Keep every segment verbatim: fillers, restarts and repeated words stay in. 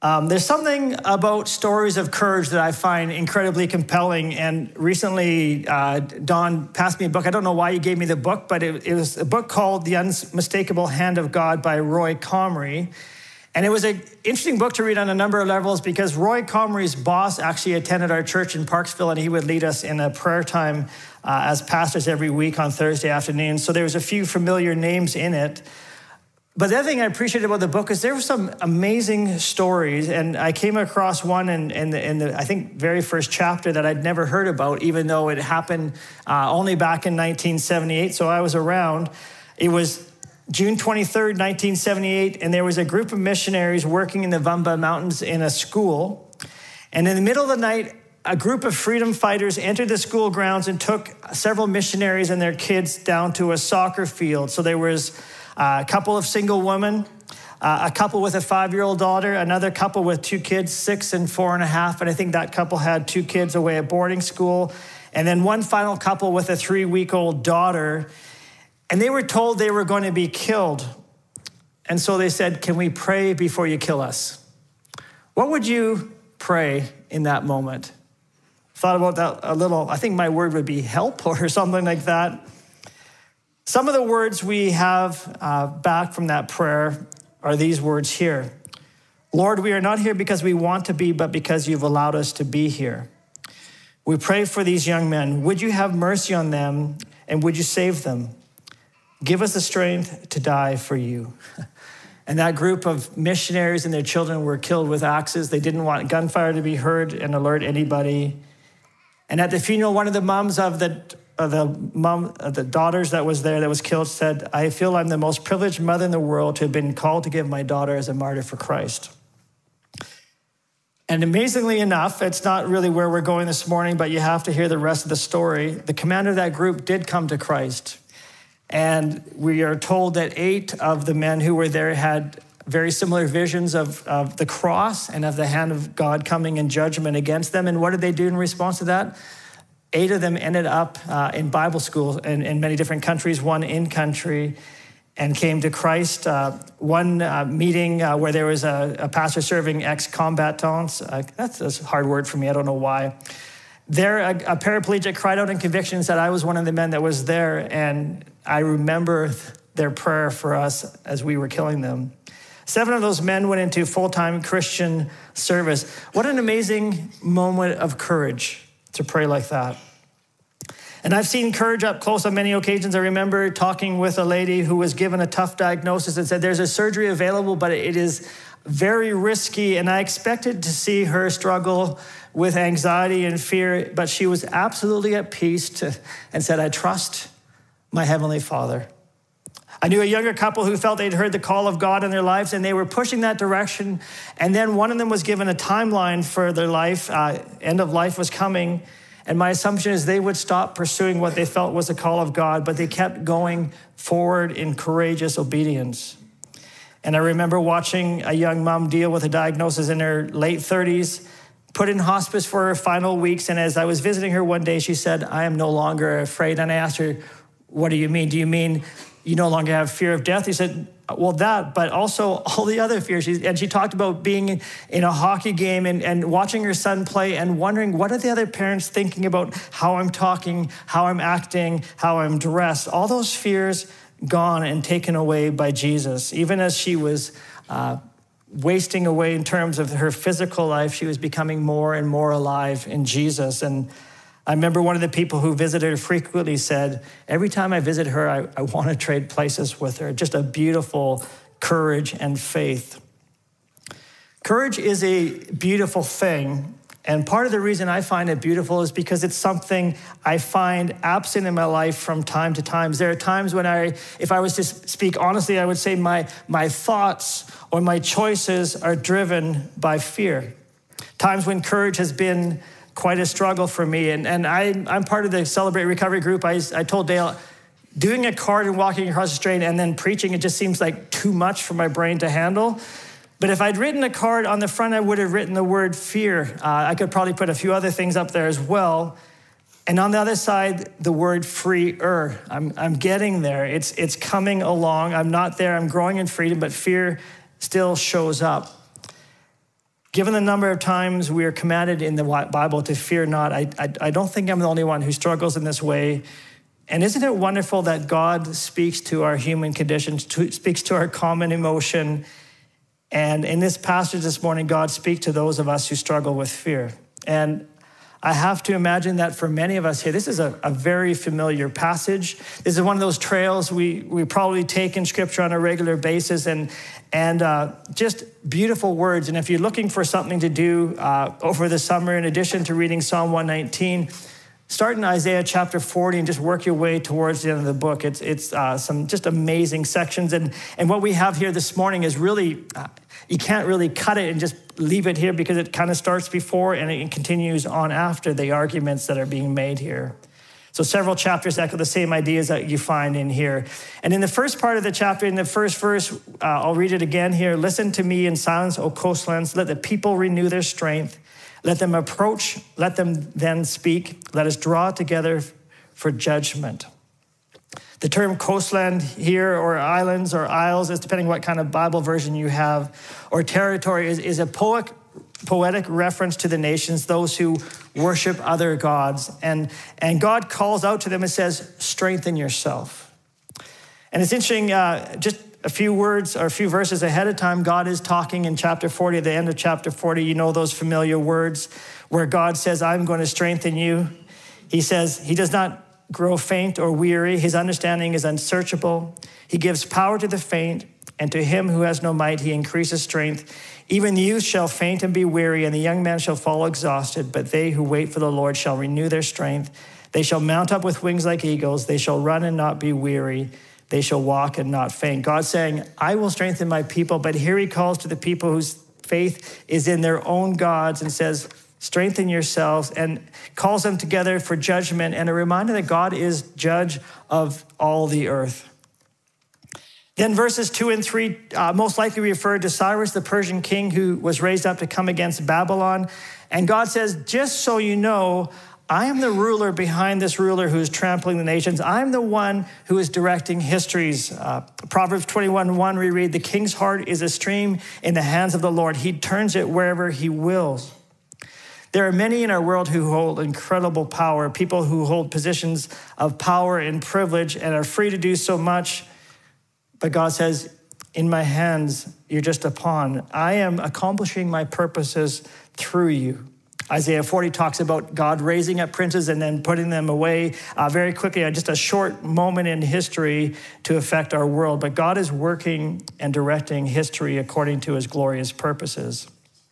Um, there's something about stories of courage that I find incredibly compelling. And recently, uh, Don passed me a book. I don't know why he gave me the book, but it, it was a book called The Unmistakable Hand of God by Roy Comrie. And it was an interesting book to read on a number of levels because Roy Comrie's boss actually attended our church in Parksville, and he would lead us in a prayer time uh, as pastors every week on Thursday afternoons. So there was a few familiar names in it. But the other thing I appreciated about the book is there were some amazing stories, and I came across one in, in, the, in the, I think, very first chapter that I'd never heard about, even though it happened uh, only back in nineteen seventy-eight, so I was around. It was June twenty-third, nineteen seventy-eight, and there was a group of missionaries working in the Vamba Mountains in a school, and in the middle of the night, a group of freedom fighters entered the school grounds and took several missionaries and their kids down to a soccer field. So there was Uh, a couple of single women, uh, a couple with a five-year-old daughter, another couple with two kids, six and four and a half. And I think that couple had two kids away at boarding school. And then one final couple with a three-week-old daughter. And they were told they were going to be killed. And so they said, can we pray before you kill us? What would you pray in that moment? Thought about that a little. I think my word would be help or something like that. Some of the words we have uh, back from that prayer are these words here. Lord, we are not here because we want to be, but because you've allowed us to be here. We pray for these young men. Would you have mercy on them, and would you save them? Give us the strength to die for you. And that group of missionaries and their children were killed with axes. They didn't want gunfire to be heard and alert anybody. And at the funeral, one of the moms of the Uh, the mom, uh, the daughters that was there that was killed said, I feel I'm the most privileged mother in the world to have been called to give my daughter as a martyr for Christ. And amazingly enough, it's not really where we're going this morning, but you have to hear the rest of the story. The commander of that group did come to Christ. And we are told that eight of the men who were there had very similar visions of, of the cross and of the hand of God coming in judgment against them. And what did they do in response to that? Eight of them ended up uh, in Bible school in, in many different countries, one in country, and came to Christ. Uh, one uh, meeting uh, where there was a, a pastor serving ex-combatants. Uh, that's a hard word for me. I don't know why. There, a, a paraplegic cried out in conviction and said, I was one of the men that was there, and I remember their prayer for us as we were killing them. Seven of those men went into full-time Christian service. What an amazing moment of courage to pray like that. And I've seen courage up close on many occasions. I remember talking with a lady who was given a tough diagnosis and said, there's a surgery available, but it is very risky. And I expected to see her struggle with anxiety and fear, but she was absolutely at peace to, and said, I trust my Heavenly Father. I knew a younger couple who felt they'd heard the call of God in their lives, and they were pushing that direction. And then one of them was given a timeline for their life. Uh, end of life was coming. And my assumption is they would stop pursuing what they felt was the call of God, but they kept going forward in courageous obedience. And I remember watching a young mom deal with a diagnosis in her late thirties, put in hospice for her final weeks. And as I was visiting her one day, she said, I am no longer afraid. And I asked her, what do you mean? Do you mean you no longer have fear of death? He said, well, that, but also all the other fears. And she talked about being in a hockey game and, and watching her son play and wondering, what are the other parents thinking about how I'm talking, how I'm acting, how I'm dressed? All those fears gone and taken away by Jesus. Even as she was uh, wasting away in terms of her physical life, she was becoming more and more alive in Jesus. And I remember one of the people who visited her frequently said, every time I visit her, I, I want to trade places with her. Just a beautiful courage and faith. Courage is a beautiful thing. And part of the reason I find it beautiful is because it's something I find absent in my life from time to time. There are times when I, if I was to speak honestly, I would say my, my thoughts or my choices are driven by fear. Times when courage has been quite a struggle for me. And, and I, I'm part of the Celebrate Recovery group. I, I told Dale, doing a card and walking across the street and then preaching, it just seems like too much for my brain to handle. But if I'd written a card on the front, I would have written the word fear. Uh, I could probably put a few other things up there as well. And on the other side, the word freer. I'm, I'm getting there. It's, it's coming along. I'm not there. I'm growing in freedom, but fear still shows up. Given the number of times we are commanded in the Bible to fear not, I, I, I don't think I'm the only one who struggles in this way. And isn't it wonderful that God speaks to our human conditions, to, speaks to our common emotion? And in this passage this morning, God speaks to those of us who struggle with fear. And I have to imagine that for many of us here, this is a, a very familiar passage. This is one of those trails we, we probably take in Scripture on a regular basis, and, and uh, just beautiful words. And if you're looking for something to do uh, over the summer, in addition to reading Psalm one nineteen, start in Isaiah chapter forty and just work your way towards the end of the book. It's it's uh, some just amazing sections. And, and what we have here this morning is really, uh, you can't really cut it and just leave it here, because it kind of starts before and it continues on after the arguments that are being made here. So several chapters echo the same ideas that you find in here. And in the first part of the chapter, in the first verse, uh, I'll read it again here. Listen to me in silence, O coastlands. Let the people renew their strength. Let them approach, let them then speak. Let us draw together for judgment. The term coastland here, or islands or isles, is depending what kind of Bible version you have, or territory, is, is a poetic, poetic reference to the nations, those who worship other gods. And, and God calls out to them and says, strengthen yourself. And it's interesting, uh, just a few words or a few verses ahead of time, God is talking in chapter forty, at the end of chapter forty. You know those familiar words where God says, I'm going to strengthen you. He says he does not grow faint or weary. His understanding is unsearchable. He gives power to the faint, and to him who has no might, he increases strength. Even the youth shall faint and be weary, and the young man shall fall exhausted. But they who wait for the Lord shall renew their strength. They shall mount up with wings like eagles. They shall run and not be weary. They shall walk and not faint. God's saying, I will strengthen my people. But here he calls to the people whose faith is in their own gods and says, strengthen yourselves, and calls them together for judgment, and a reminder that God is judge of all the earth. Then verses two and three uh, most likely refer to Cyrus, the Persian king, who was raised up to come against Babylon. And God says, just so you know, I am the ruler behind this ruler who is trampling the nations. I'm the one who is directing histories. Uh, Proverbs twenty-one one, we read, the king's heart is a stream in the hands of the Lord. He turns it wherever he wills. There are many in our world who hold incredible power, people who hold positions of power and privilege and are free to do so much. But God says, in my hands, you're just a pawn. I am accomplishing my purposes through you. Isaiah forty talks about God raising up princes and then putting them away uh, very quickly, uh, just a short moment in history to affect our world. But God is working and directing history according to his glorious purposes.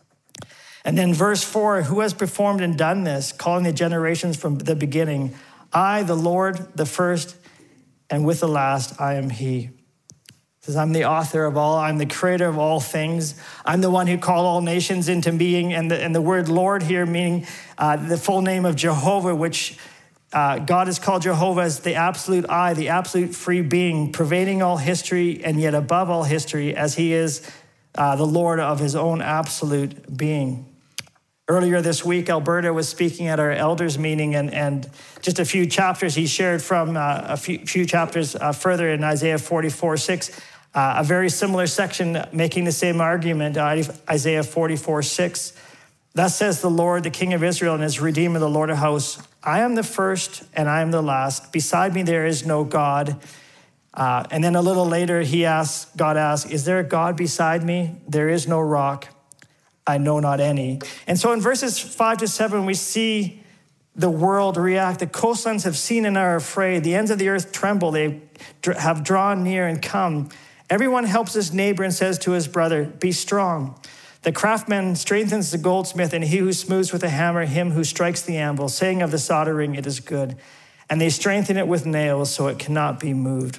And then verse four, who has performed and done this, calling the generations from the beginning? I, the Lord, the first, and with the last, I am he. Says, I'm the author of all. I'm the creator of all things. I'm the one who called all nations into being. And the, and the word Lord here meaning uh, the full name of Jehovah, which uh, God has called Jehovah as the absolute I, the absolute free being, pervading all history and yet above all history, as he is uh, the Lord of his own absolute being. Earlier this week, Alberta was speaking at our elders meeting, and, and just a few chapters he shared from uh, a few, few chapters uh, further in Isaiah forty-four six, uh, a very similar section making the same argument, uh, Isaiah forty-four six. Thus says the Lord, the King of Israel and his Redeemer, the Lord of hosts, I am the first and I am the last. Beside me there is no God. Uh, and then a little later, he asks, God asks, is there a God beside me? There is no rock. I know not any. And so in verses five to seven, we see the world react. The coastlands have seen and are afraid. The ends of the earth tremble. They have drawn near and come. Everyone helps his neighbor and says to his brother, be strong. The craftsman strengthens the goldsmith, and he who smooths with a hammer, him who strikes the anvil, saying of the soldering, it is good. And they strengthen it with nails so it cannot be moved.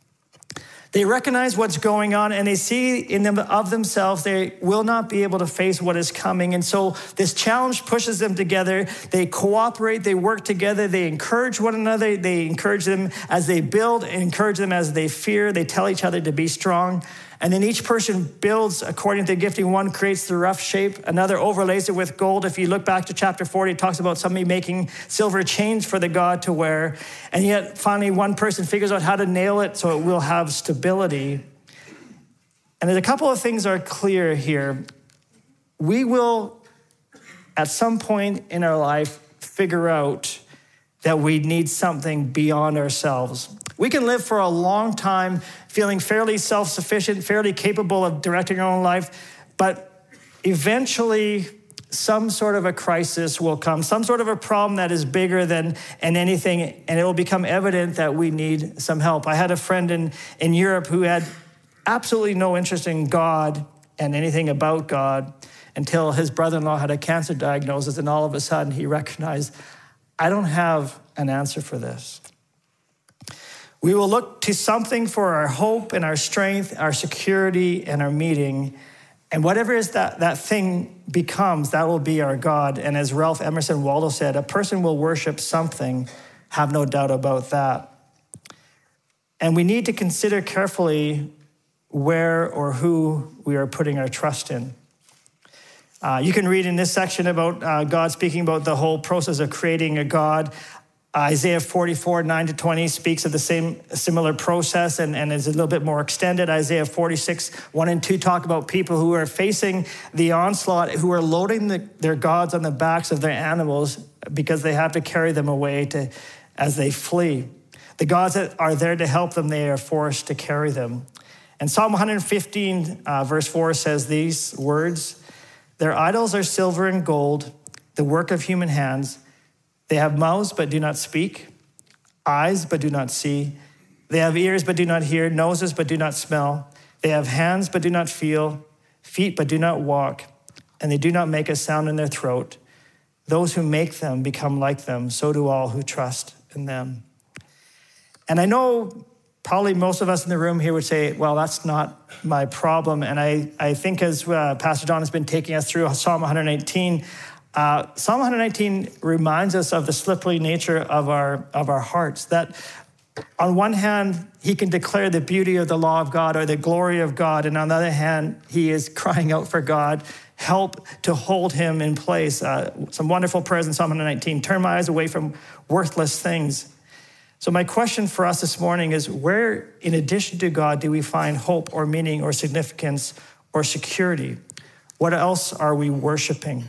They recognize what's going on, and they see in them of themselves they will not be able to face what is coming. And so this challenge pushes them together. They cooperate, they work together, they encourage one another, they encourage them as they build, and encourage them as they fear. They tell each other to be strong. And then each person builds according to the gifting. One creates the rough shape, another overlays it with gold. If you look back to chapter forty, it talks about somebody making silver chains for the god to wear. And yet finally one person figures out how to nail it so it will have stability. And there's a couple of things are clear here. we will, at some point in our life, figure out that we need something beyond ourselves. We can live for a long time feeling fairly self-sufficient, fairly capable of directing our own life, but eventually some sort of a crisis will come, some sort of a problem that is bigger than and anything, and it will become evident that we need some help. I had a friend in, in Europe who had absolutely no interest in God and anything about God until his brother-in-law had a cancer diagnosis, and all of a sudden he recognized, I don't have an answer for this. We will look to something for our hope and our strength, our security and our meaning. And whatever is that, that thing becomes, that will be our God. And as Ralph Emerson Waldo said, a person will worship something, have no doubt about that. And we need to consider carefully where or who we are putting our trust in. Uh, you can read in this section about uh, God speaking about the whole process of creating a God. Isaiah forty-four, nine to twenty speaks of the same similar process and, and is a little bit more extended. Isaiah forty-six, one and two talk about people who are facing the onslaught, who are loading the, their gods on the backs of their animals because they have to carry them away to, as they flee. The gods that are there to help them, they are forced to carry them. And Psalm one fifteen, uh, verse four says these words, their idols are silver and gold, the work of human hands. They have mouths but do not speak, eyes but do not see. They have ears but do not hear, noses but do not smell. They have hands but do not feel, feet but do not walk, and they do not make a sound in their throat. Those who make them become like them, so do all who trust in them. And I know probably most of us in the room here would say, well, that's not my problem. And I, I think as uh, Pastor Don has been taking us through Psalm one nineteen, Uh, Psalm one nineteen reminds us of the slippery nature of our of our hearts, that on one hand, he can declare the beauty of the law of God or the glory of God, and on the other hand, he is crying out for God, help to hold him in place. Uh, some wonderful prayers in Psalm one nineteen, turn my eyes away from worthless things. So my question for us this morning is, where, in addition to God, do we find hope or meaning or significance or security? What else are we worshiping?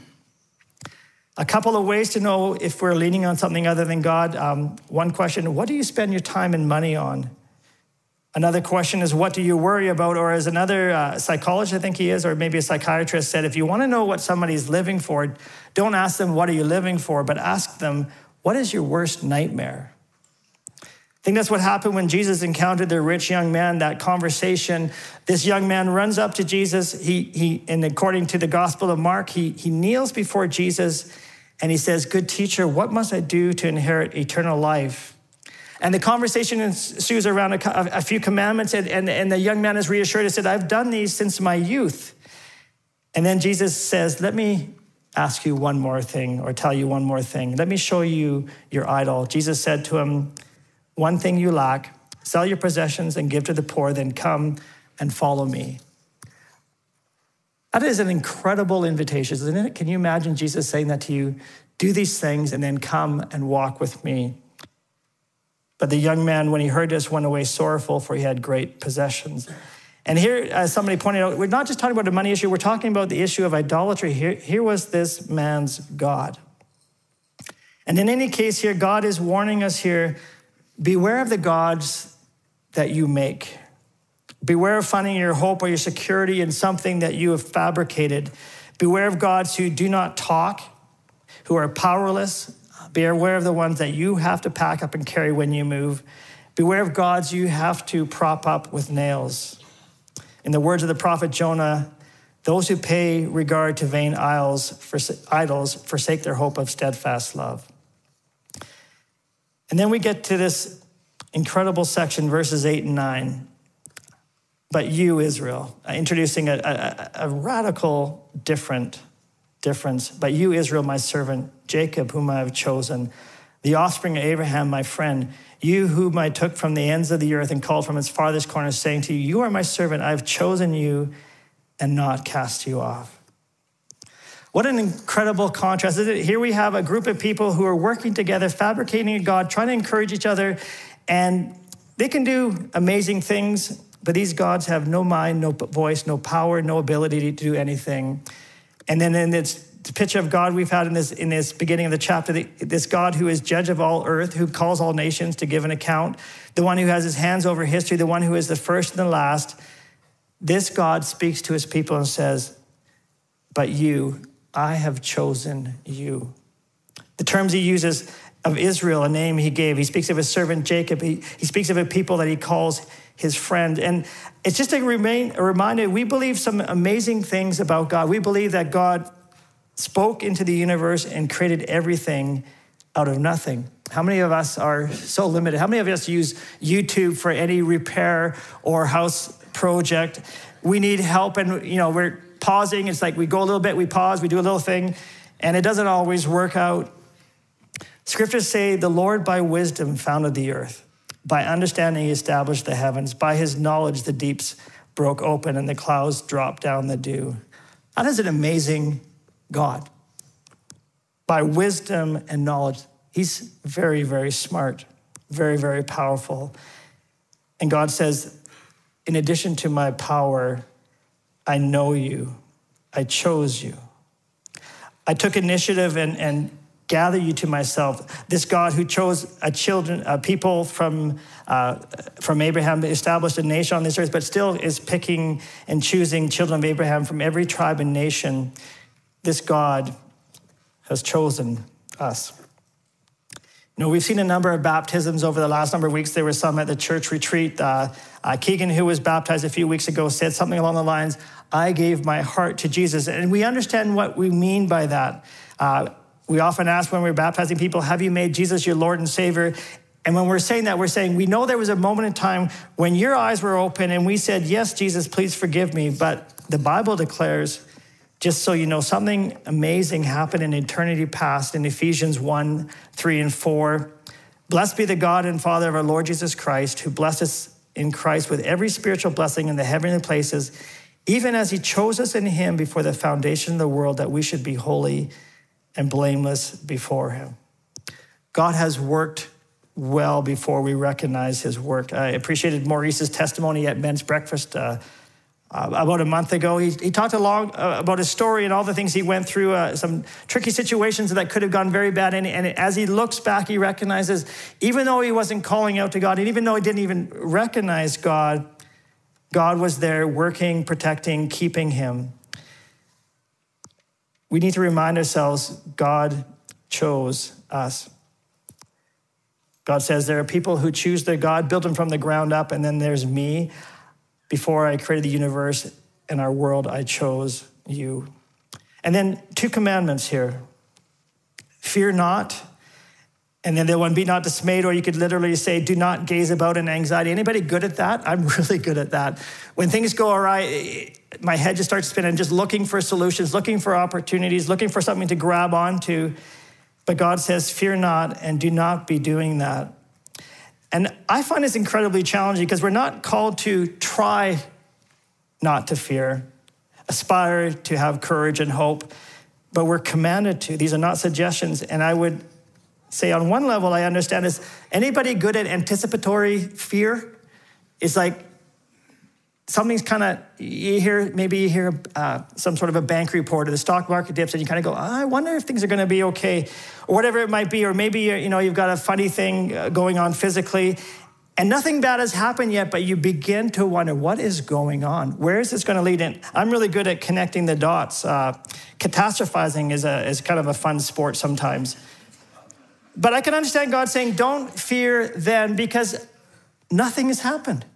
A couple of ways to know if we're leaning on something other than God. Um, one question, what do you spend your time and money on? Another question is, what do you worry about? Or as another uh, psychologist, I think he is, or maybe a psychiatrist said, if you want to know what somebody's living for, don't ask them, what are you living for? But ask them, what is your worst nightmare? I think that's what happened when Jesus encountered the rich young man, that conversation. This young man runs up to Jesus. He, he, and according to the Gospel of Mark, he, he kneels before Jesus and he says, good teacher, what must I do to inherit eternal life? And the conversation ensues around a, a few commandments, and, and, and the young man is reassured. He said, I've done these since my youth. And then Jesus says, let me ask you one more thing, or tell you one more thing. Let me show you your idol. Jesus said to him, one thing you lack, sell your possessions and give to the poor, then come and follow me. That is an incredible invitation, isn't it? Can you imagine Jesus saying that to you? Do these things and then come and walk with me. But the young man, when he heard this, went away sorrowful, for he had great possessions. And here, as somebody pointed out, we're not just talking about a money issue, we're talking about the issue of idolatry. Here, here was this man's God. And in any case here, God is warning us here, beware of the gods that you make. Beware of finding your hope or your security in something that you have fabricated. Beware of gods who do not talk, who are powerless. Beware of the ones that you have to pack up and carry when you move. Beware of gods you have to prop up with nails. In the words of the prophet Jonah, those who pay regard to vain idols forsake their hope of steadfast love. And then we get to this incredible section, verses eight and nine. But you, Israel, introducing a, a, a radical different difference. But you, Israel, my servant, Jacob, whom I have chosen, the offspring of Abraham, my friend, you whom I took from the ends of the earth and called from its farthest corners, saying to you, you are my servant, I have chosen you and not cast you off. What an incredible contrast. Here we have a group of people who are working together, fabricating a God, trying to encourage each other, and they can do amazing things, but these gods have no mind, no voice, no power, no ability to do anything. And then in this picture of God we've had in this, in this beginning of the chapter, this God who is judge of all earth, who calls all nations to give an account, the one who has his hands over history, the one who is the first and the last. This God speaks to his people and says, but you, I have chosen you. The terms he uses of Israel, a name he gave. He speaks of his servant Jacob. He, he speaks of a people that he calls his friend. And it's just a, remain, a reminder, we believe some amazing things about God. We believe that God spoke into the universe and created everything out of nothing. How many of us are so limited? How many of us use YouTube for any repair or house project? We need help and, you know, we're pausing. It's like we go a little bit, we pause, we do a little thing, and it doesn't always work out. Scriptures say the Lord by wisdom founded the earth. By understanding, he established the heavens. By his knowledge, the deeps broke open and the clouds dropped down the dew. That is an amazing God. By wisdom and knowledge, he's very, very smart, very, very powerful. And God says, in addition to my power, I know you. I chose you. I took initiative and, and gather you to myself. This God who chose a children, a people from uh, from Abraham, established a nation on this earth, but still is picking and choosing children of Abraham from every tribe and nation. This God has chosen us. You know, we've seen a number of baptisms over the last number of weeks. There were some at the church retreat. Uh, uh, Keegan, who was baptized a few weeks ago, said something along the lines, I gave my heart to Jesus. And we understand what we mean by that. Uh, we often ask when we're baptizing people, have you made Jesus your Lord and Savior? And when we're saying that, we're saying, we know there was a moment in time when your eyes were open and we said, yes, Jesus, please forgive me. But the Bible declares, just so you know, something amazing happened in eternity past in Ephesians one, three, and four. Blessed be the God and Father of our Lord Jesus Christ, who blessed us in Christ with every spiritual blessing in the heavenly places, even as he chose us in him before the foundation of the world, that we should be holy and blameless before him. God has worked well before we recognize his work. I appreciated Maurice's testimony at men's breakfast uh, Uh, about a month ago. He, he talked a long, uh, about his story and all the things he went through, uh, some tricky situations that could have gone very bad. And, and as he looks back, he recognizes, even though he wasn't calling out to God, and even though he didn't even recognize God, God was there working, protecting, keeping him. We need to remind ourselves, God chose us. God says there are people who choose their God, build them from the ground up, and then there's me. Before I created the universe and our world, I chose you. And then two commandments here. Fear not. And then the one, be not dismayed, or you could literally say, do not gaze about in anxiety. Anybody good at that? I'm really good at that. When things go awry, my head just starts spinning, just looking for solutions, looking for opportunities, looking for something to grab onto. But God says, fear not, and do not be doing that. And I find this incredibly challenging because we're not called to try not to fear, aspire to have courage and hope, but we're commanded to. These are not suggestions. And I would say on one level, I understand is anybody good at anticipatory fear? It's like something's kind of, you hear, maybe you hear uh, some sort of a bank report or the stock market dips and you kind of go, oh, I wonder if things are going to be okay, or whatever it might be. Or maybe, you know, you've got a funny thing going on physically and nothing bad has happened yet, but you begin to wonder, what is going on? Where is this going to lead in? I'm really good at connecting the dots. Uh, catastrophizing is, a, is kind of a fun sport sometimes. But I can understand God saying, don't fear then, because nothing has happened.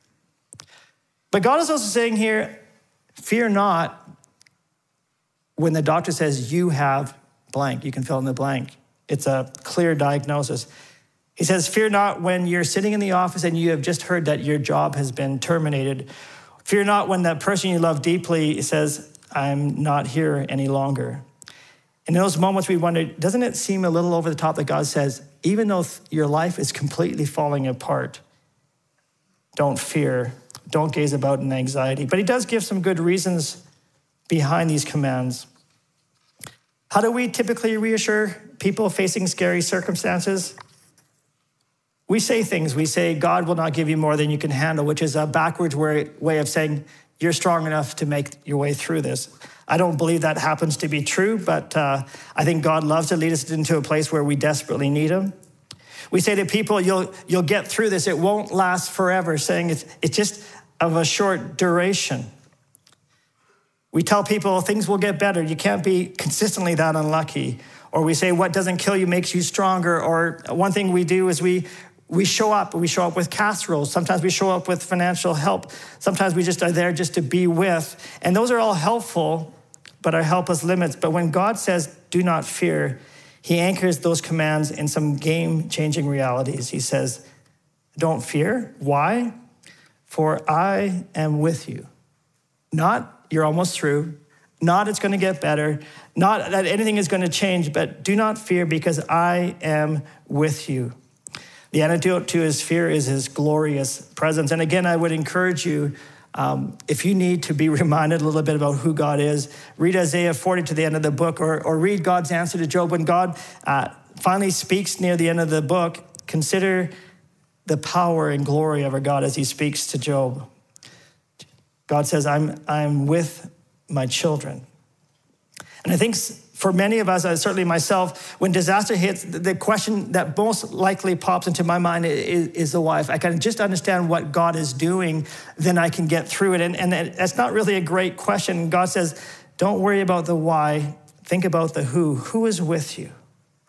But God is also saying here, fear not when the doctor says you have blank. You can fill in the blank. It's a clear diagnosis. He says, fear not when you're sitting in the office and you have just heard that your job has been terminated. Fear not when that person you love deeply says, I'm not here any longer. And in those moments we wonder, doesn't it seem a little over the top that God says, even though your life is completely falling apart, don't fear. Don't gaze about in anxiety. But he does give some good reasons behind these commands. How do we typically reassure people facing scary circumstances? We say things. We say, God will not give you more than you can handle, which is a backwards way of saying, you're strong enough to make your way through this. I don't believe that happens to be true, but uh, I think God loves to lead us into a place where we desperately need him. We say to people, you'll you'll get through this. It won't last forever, saying it's, it's just of a short duration. We tell people things will get better. You can't be consistently that unlucky. Or we say what doesn't kill you makes you stronger. Or one thing we do is we we show up. We show up with casseroles. Sometimes we show up with financial help. Sometimes we just are there just to be with. And those are all helpful, but our help has limits. But when God says, do not fear, he anchors those commands in some game-changing realities. He says, don't fear. Why? For I am with you. Not you're almost through. Not it's going to get better. Not that anything is going to change, but do not fear because I am with you. The antidote to his fear is his glorious presence. And again, I would encourage you, um, if you need to be reminded a little bit about who God is, read Isaiah forty to the end of the book, or, or read God's answer to Job. When God uh, finally speaks near the end of the book, consider the power and glory of our God as he speaks to Job. God says, I'm, I'm with my children. And I think for many of us, certainly myself, when disaster hits, the question that most likely pops into my mind is, is the why. If I can just understand what God is doing, then I can get through it. And, and that's not really a great question. God says, don't worry about the why. Think about the who. Who is with you?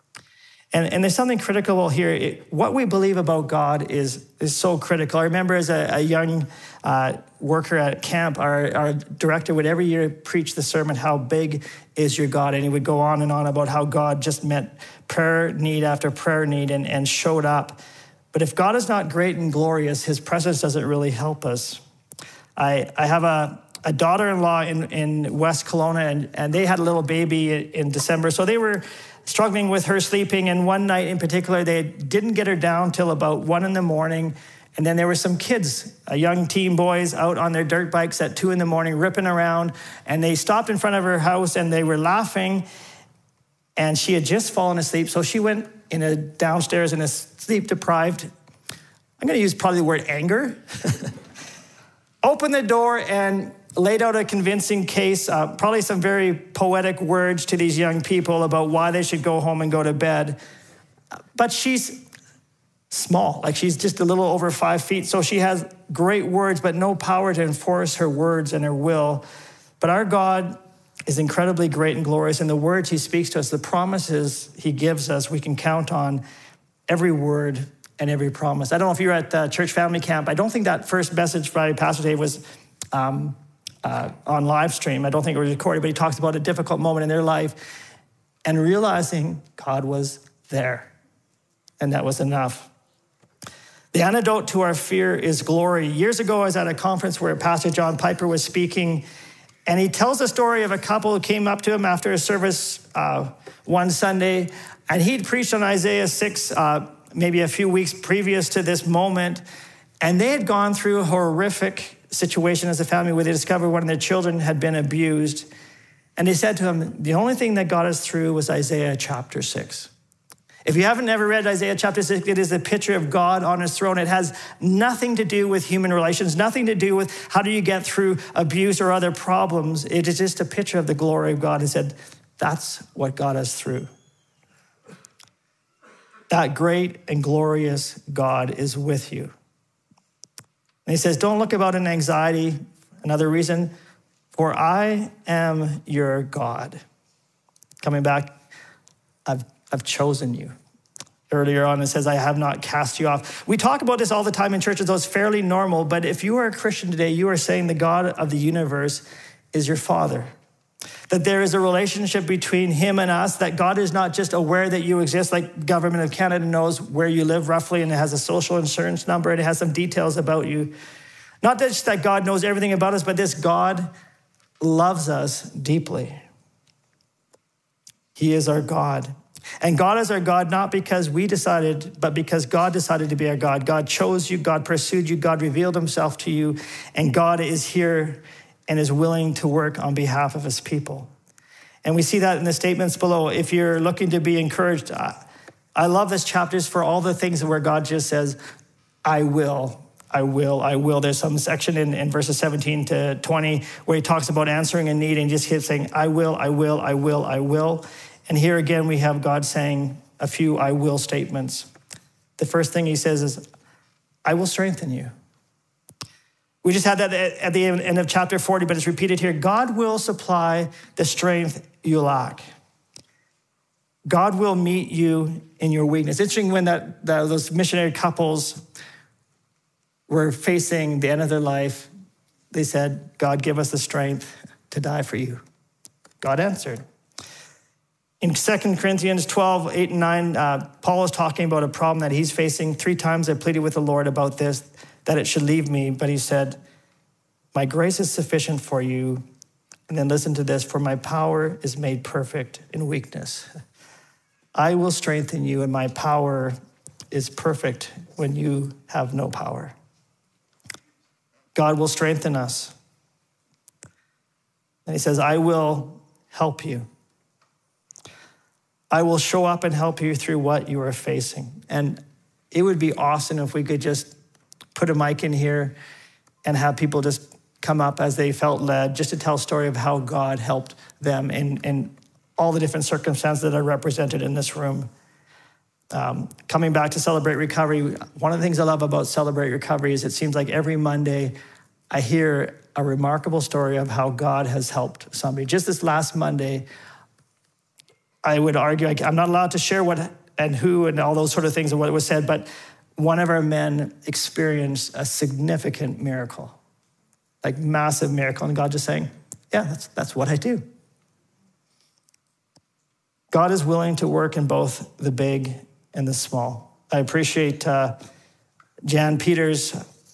And, and there's something critical here. It, what we believe about God is, is so critical. I remember as a, a young uh, worker at camp, our, our director would every year preach the sermon, how big is your God? And he would go on and on about how God just met prayer need after prayer need and, and showed up. But if God is not great and glorious, his presence doesn't really help us. I, I have a, a daughter-in-law in, in West Kelowna, and, and they had a little baby in December. So they were struggling with her sleeping. And one night in particular, they didn't get her down till about one in the morning. And then there were some kids, uh, young teen boys out on their dirt bikes at two in the morning, ripping around. And they stopped in front of her house and they were laughing. And she had just fallen asleep. So she went in a downstairs in a sleep deprived, I'm going to use probably the word anger, opened the door and laid out a convincing case, uh, probably some very poetic words to these young people about why they should go home and go to bed. But she's small, like she's just a little over five feet. So she has great words, but no power to enforce her words and her will. But our God is incredibly great and glorious. And the words he speaks to us, the promises he gives us, we can count on every word and every promise. I don't know if you were at the church family camp. I don't think that first message by Pastor Dave was um, Uh, on live stream. I don't think it was recorded, but he talks about a difficult moment in their life and realizing God was there, and that was enough. The antidote to our fear is glory. Years ago, I was at a conference where Pastor John Piper was speaking, and he tells the story of a couple who came up to him after a service uh, one Sunday, and he'd preached on Isaiah six uh, maybe a few weeks previous to this moment, and they had gone through a horrific situation as a family where they discovered one of their children had been abused. And they said to him, the only thing that got us through was Isaiah chapter six. If you haven't ever read Isaiah chapter six, it is a picture of God on his throne. It has nothing to do with human relations, nothing to do with how do you get through abuse or other problems. It is just a picture of the glory of God. He said, that's what got us through. That great and glorious God is with you. And he says, don't look about in anxiety. Another reason, for I am your God. Coming back, I've, I've chosen you. Earlier on, it says, I have not cast you off. We talk about this all the time in churches, though it's fairly normal. But if you are a Christian today, you are saying the God of the universe is your Father. That there is a relationship between him and us, that God is not just aware that you exist, like the government of Canada knows where you live roughly, and it has a social insurance number, and it has some details about you. Not just that God knows everything about us, but this God loves us deeply. He is our God. And God is our God, not because we decided, but because God decided to be our God. God chose you, God pursued you, God revealed himself to you, and God is here and is willing to work on behalf of his people. And we see that in the statements below. If you're looking to be encouraged, I love this chapter for all the things where God just says, I will. I will, I will. There's some section in, in verses seventeen to twenty where he talks about answering a need and he just keeps saying, I will, I will, I will, I will. And here again, we have God saying a few I will statements. The first thing he says is, I will strengthen you. We just had that at the end of chapter forty, but it's repeated here. God will supply the strength you lack. God will meet you in your weakness. It's interesting when that, that those missionary couples were facing the end of their life, they said, God, give us the strength to die for you. God answered. In Second Corinthians twelve, eight and nine, uh, Paul is talking about a problem that he's facing. Three times I pleaded with the Lord about this, that it should leave me. But he said, my grace is sufficient for you. And then listen to this, for my power is made perfect in weakness. I will strengthen you, and my power is perfect when you have no power. God will strengthen us. And he says, I will help you. I will show up and help you through what you are facing. And it would be awesome if we could just put a mic in here and have people just come up as they felt led, just to tell a story of how God helped them in, in all the different circumstances that are represented in this room. Um, coming back to Celebrate Recovery, one of the things I love about Celebrate Recovery is it seems like every Monday I hear a remarkable story of how God has helped somebody. Just this last Monday, I would argue, I'm not allowed to share what and who and all those sort of things and what was said, but one of our men experienced a significant miracle, like massive miracle. And God just saying, yeah, that's, that's what I do. God is willing to work in both the big and the small. I appreciate uh, Jan Peters.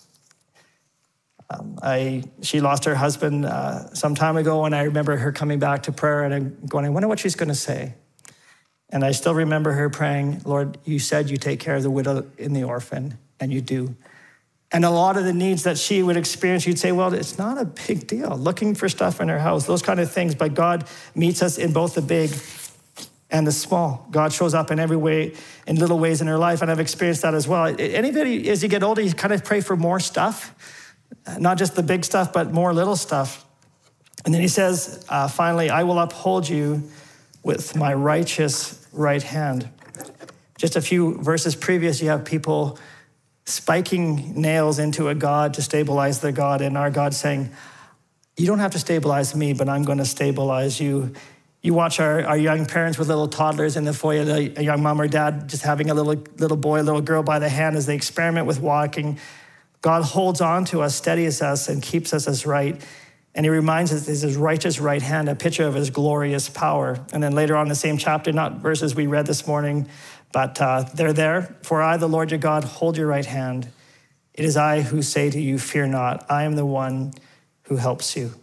Um, I she lost her husband uh, some time ago, and I remember her coming back to prayer, and I'm going, I wonder what she's going to say. And I still remember her praying, Lord, you said you take care of the widow and the orphan, and you do. And a lot of the needs that she would experience, you'd say, well, it's not a big deal. Looking for stuff in her house, those kind of things. But God meets us in both the big and the small. God shows up in every way, in little ways in her life, and I've experienced that as well. Anybody, as you get older, you kind of pray for more stuff. Not just the big stuff, but more little stuff. And then he says, uh, finally, I will uphold you with my righteous right hand. Just a few verses previous, you have people spiking nails into a God to stabilize their God, and our God saying, you don't have to stabilize me, but I'm going to stabilize you. You watch our, our young parents with little toddlers in the foyer, a young mom or dad just having a little, little boy, little girl by the hand as they experiment with walking. God holds on to us, steadies us, and keeps us as right. And he reminds us is his righteous right hand, a picture of his glorious power. And then later on in the same chapter, not verses we read this morning, but uh, they're there. For I, the Lord your God, hold your right hand. It is I who say to you, fear not. I am the one who helps you.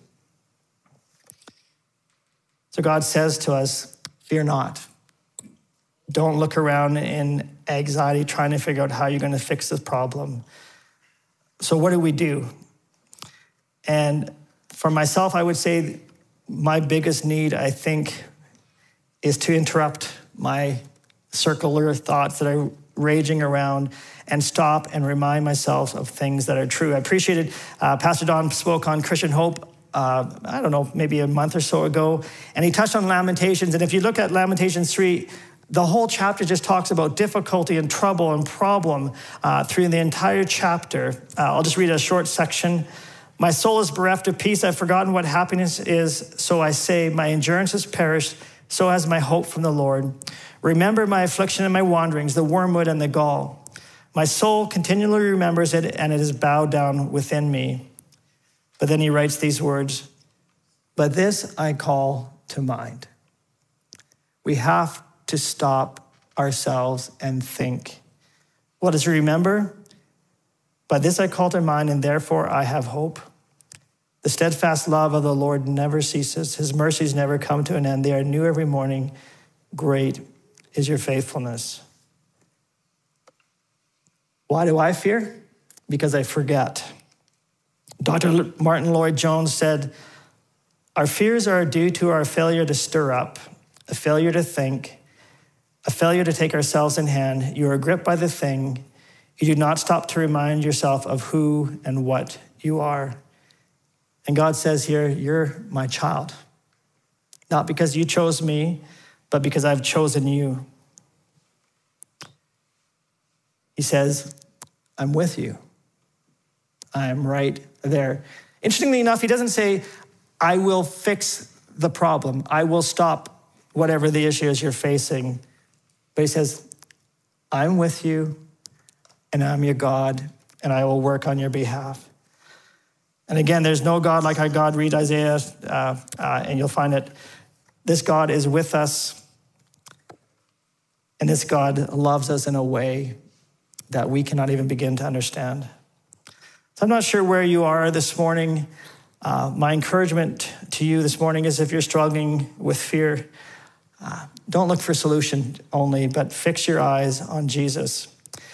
So God says to us, fear not. Don't look around in anxiety trying to figure out how you're going to fix this problem. So what do we do? And for myself, I would say my biggest need, I think, is to interrupt my circular thoughts that are raging around and stop and remind myself of things that are true. I appreciated uh, Pastor Don spoke on Christian Hope, uh, I don't know, maybe a month or so ago, and he touched on Lamentations. And if you look at Lamentations three, the whole chapter just talks about difficulty and trouble and problem uh, through the entire chapter. Uh, I'll just read a short section. My soul is bereft of peace. I've forgotten what happiness is. So I say, my endurance has perished. So has my hope from the Lord. Remember my affliction and my wanderings, the wormwood and the gall. My soul continually remembers it, and it is bowed down within me. But then he writes these words, but this I call to mind. We have to stop ourselves and think. What does he remember? But this I call to mind, and therefore I have hope. The steadfast love of the Lord never ceases. His mercies never come to an end. They are new every morning. Great is your faithfulness. Why do I fear? Because I forget. Doctor Martin Lloyd-Jones said, our fears are due to our failure to stir up, a failure to think, a failure to take ourselves in hand. You are gripped by the thing. You do not stop to remind yourself of who and what you are. And God says here, you're my child. Not because you chose me, but because I've chosen you. He says, I'm with you. I am right there. Interestingly enough, he doesn't say, I will fix the problem. I will stop whatever the issue is you're facing. But he says, I'm with you, and I'm your God, and I will work on your behalf. And again, there's no God like our God. Read Isaiah, uh, uh, and you'll find it. This God is with us, and this God loves us in a way that we cannot even begin to understand. So I'm not sure where you are this morning. Uh, my encouragement to you this morning is if you're struggling with fear, uh, don't look for solution only, but fix your eyes on Jesus.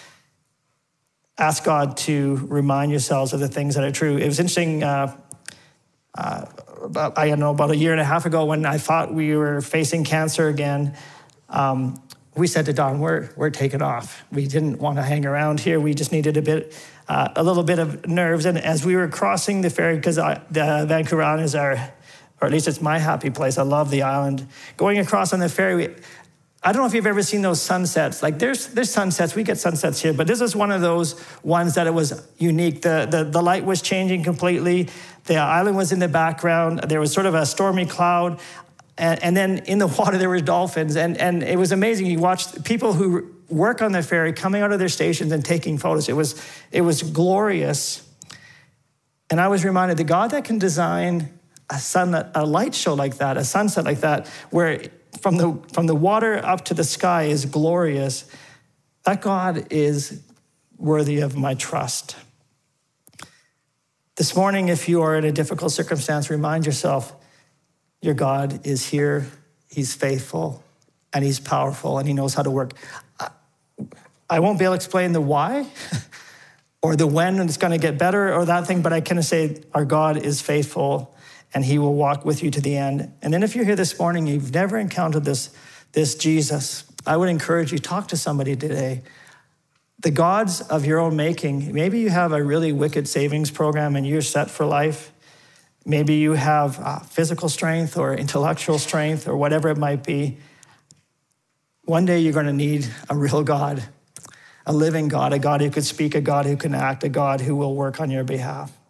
Ask God to remind yourselves of the things that are true. It was interesting, uh, uh, about, I don't know, about a year and a half ago when I thought we were facing cancer again, um, we said to Don, we're, we're taking off. We didn't want to hang around here. We just needed a bit, uh, a little bit of nerves. And as we were crossing the ferry, because the Vancouver Island is our, or at least it's my happy place. I love the island. Going across on the ferry, we, I don't know if you've ever seen those sunsets. Like there's there's sunsets, we get sunsets here, but this was one of those ones that it was unique. The, the, the light was changing completely. The island was in the background. There was sort of a stormy cloud. And, and then in the water, there were dolphins. And, and it was amazing. You watched people who work on the ferry coming out of their stations and taking photos. It was, it was glorious. And I was reminded, the God that can design a sun, a light show like that, a sunset like that, where from the, from the water up to the sky is glorious, that God is worthy of my trust. This morning, if you are in a difficult circumstance, remind yourself, your God is here, he's faithful, and he's powerful, and he knows how to work. I won't be able to explain the why or the when it's going to get better or that thing, but I can say our God is faithful, and he will walk with you to the end. And then if you're here this morning, you've never encountered this, this Jesus, I would encourage you, talk to somebody today. The gods of your own making, maybe you have a really wicked savings program and you're set for life. Maybe you have uh, physical strength or intellectual strength or whatever it might be. One day you're going to need a real God, a living God, a God who could speak, a God who can act, a God who will work on your behalf.